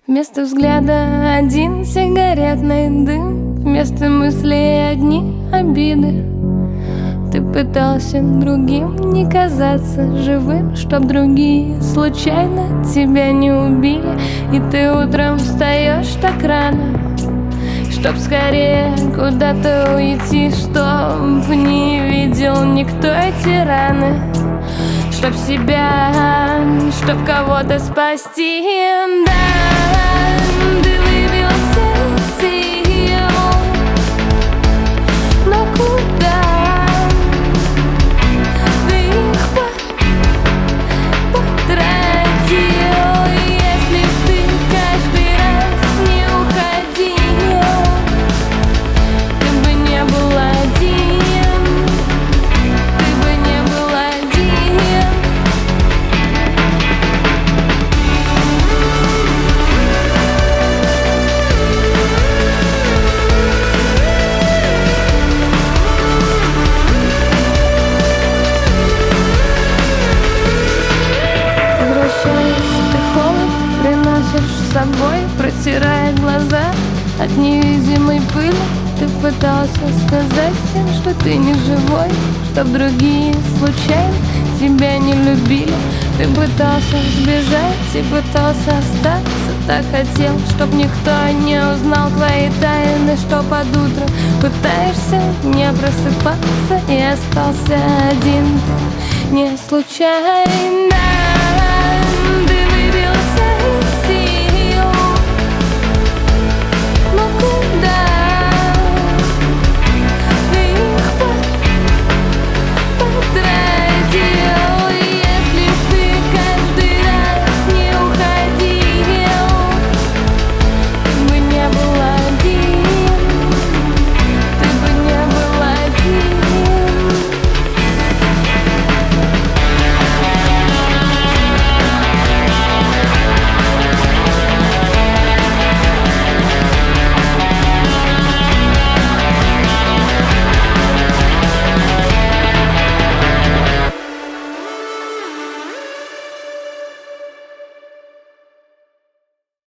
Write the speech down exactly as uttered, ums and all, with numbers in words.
Вместо взгляда один сигаретный дым, вместо мыслей одни обиды. Ты пытался другим не казаться живым, чтоб другие случайно тебя не убили. И ты утром встаешь так рано, чтоб скорее куда-то уйти, чтоб не видел никто эти раны, чтоб себя, чтоб кого-то спасти. Да, ты выбился из сил, но куда ты их потратил? Если б ты каждый раз не уходил, ты бы не был один, ты бы не был один. С собой, протирая глаза от невидимой пыли. Ты пытался сказать всем, что ты не живой, чтоб другие случайно тебя не любили. Ты пытался сбежать и пытался остаться, так хотел, чтоб никто не узнал твои тайны, что под утро пытаешься не просыпаться, и остался один ты не случайно.